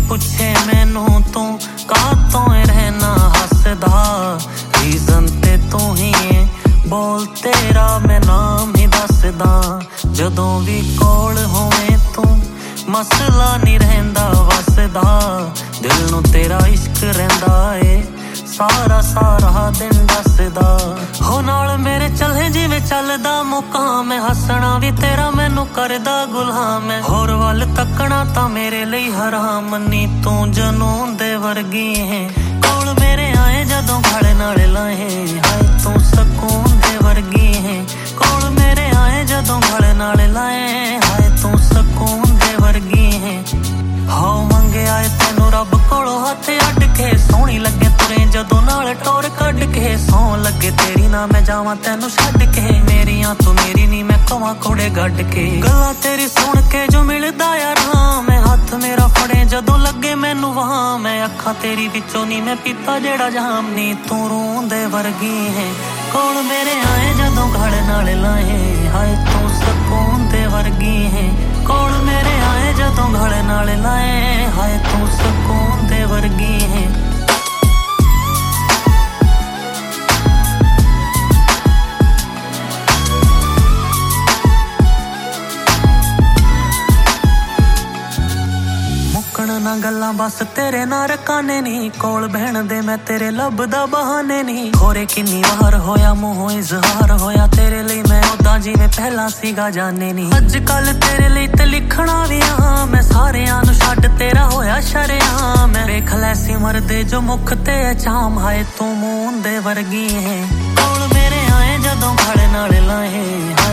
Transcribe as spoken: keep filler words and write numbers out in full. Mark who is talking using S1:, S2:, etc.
S1: ਪੁੱਛੇ ਮੈਨੂੰ ਤੂੰ ਕਾਹਤੋਂ ਰਹਿਣਾ ਹੱਸਦਾ ਰੀਜ਼ਨ ਤੇ ਤੂੰ ਹੀ ਏ ਬੋਲ ਤੇਰਾ ਮੈਂ ਨਾਮ ਹੀ ਦੱਸਦਾ ਜਦੋਂ ਵੀ ਕੋਲ ਹੋਵੇਂ ਤੂੰ ਮਸਲਾ ਨਹੀਂ ਰਹਿੰਦਾ ਵਸਦਾ ਦਿਲ ਨੂੰ ਤੇਰਾ ਇਸ਼ਕ ਰਹਿੰਦਾ ਏ ਸਾਰਾ ਸਾਰਾ ਦਿਨ ਦੱਸਦਾ ਹੋ ਨਾਲ ਮੇਰੇ ਚੱਲੇ ਜਿਵੇਂ ਚੱਲਦਾ ਮੁਕਾਮ ਹੈ ਹੱਸਣਾ ਵੀ ਤੇਰਾ ਮੈਨੂੰ ਕਰਦਾ ਗੁਲਾਮ ਹੈ ਹੋਰ ਵੱਲ ਤੱਕਣਾ ਤਾਂ ਮੇਰੇ ਲਈ ਹਰਾਮ ਨੀ ਤੂੰ ਜਨੂਨ ਦੇ ਵਰਗੀ ਹੈ ਕੋਲ ਮੇਰੇ ਆਏ ਜਦੋਂ ਗਲ ਨਾਲ ਲਾਏ ਹਾਏ ਤੂੰ ਸਕੂਨ ਦੇ ਵਰਗੀ ਹੈ ਕੋਲ ਮੇਰੇ ਆਏ ਜਦੋਂ ਗਲ ਨਾਲ ਲਾਏ ਹਾਏ ਤੂੰ ਸਕੂਨ ਦੇ ਵਰਗੀ ਹੈ ਹੋ ਮੰਗਿਆ ਏ ਤੈਨੂੰ ਰੱਬ ਕੋਲੋਂ ਹੱਥ ਅੱਡ ਕੇ ਸੋਹਣੀ ਲੱਗੇ ਤੁਰੇ ਜਦੋਂ ਨਾਲ ਟੋਰ ਕੱਢ ਕੇ ਸੌਂ ਲੱਗੇ ਤੇਰੀ ਨਾ ਮੈਂ ਜਾਵਾਂ ਤੈਨੂੰ ਛੱਡ ਕੇ ਮੇਰੀਆਂ ਤੂੰ ਮੇਰੀ ਨੀ ਮੈਂ ਕਵਾਂ ਕੋੜੇ ਗੱਡ ਕੇ ਗੱਲਾਂ ਤੇਰੀ ਸੁਣ ਕੇ ਜੋ ਮਿਲਦਾ ਯਾਰ ਹਾਂ ਮੈਂ ਹੱਥ ਮੇਰਾ ਫੜੇ ਜਦੋਂ ਲੱਗੇ ਮੈਨੂੰ ਵਾਹ ਮੈਂ ਅੱਖਾਂ ਤੇਰੀ ਵਿੱਚੋਂ ਨੀ ਮੈਂ ਪੀਤਾ ਜਿਹੜਾ ਜਾਮ ਨੀ ਤੂੰ ਰੂੰ ਦੇ ਵਰਗੀ ਹੈ ਕੋਲ ਮੇਰੇ ਆਏ ਜਦੋਂ ਗਲ ਨਾਲ ਲਾਏ ਹਾਏ ਤੂੰ ਸਕੂਨ ਦੇ ਵਰਗੀ ਹੈ ਕੋਲ ਮੇਰੇ ਆਏ ਜਦੋਂ ਗਲ ਨਾਲ ਲਾਏ ਹਾਏ ਤੂੰ ਸਕੂਨ ਦੇ ਵਰਗੀ ਹੈ ਨਾ ਗੱਲਾਂ ਬਸ ਤੇਰੇ ਨਾਲ ਰਕਾਨੇ ਨੀ ਕੋਲ ਬਹਿਣ ਦੇ ਮੈਂ ਤੇਰੇ ਲੱਭਦਾ ਬਹਾਨੇ ਨੀ ਖੋਰੇ ਕਿੰਨੀ ਵਾਰ ਹੋਇਆ ਮੂੰਹੋਂ ਇਜ਼ਹਾਰ ਹੋਇਆ ਤੇਰੇ ਲਈ ਮੈਂ ਉਦਾਂ ਜਿਵੇਂ ਪਹਿਲਾਂ ਸੀਗਾ ਜਾਣੇ ਨੀ ਅੱਜ ਕੱਲ ਤੇਰੇ ਲਈ ਤੇ ਲਿਖਣਾ ਵੀ ਆ ਮੈਂ ਸਾਰਿਆਂ ਨੂੰ ਛੱਡ ਤੇਰਾ ਹੋਇਆ ਸ਼ਰਿਆਂ ਮੈਂ ਵੇਖ ਲੈ ਸਿਮਰ ਦੇ ਜੋ ਮੁਖ ਤੇ ਚਾਮ ਹਾਏ ਤੂੰ ਮੂਨ ਦੇ ਵਰਗੀ ਹੈ ਕੋਲ ਮੇਰੇ ਆਏ ਜਦੋਂ ਗਲ ਨਾਲ ਲਾਏ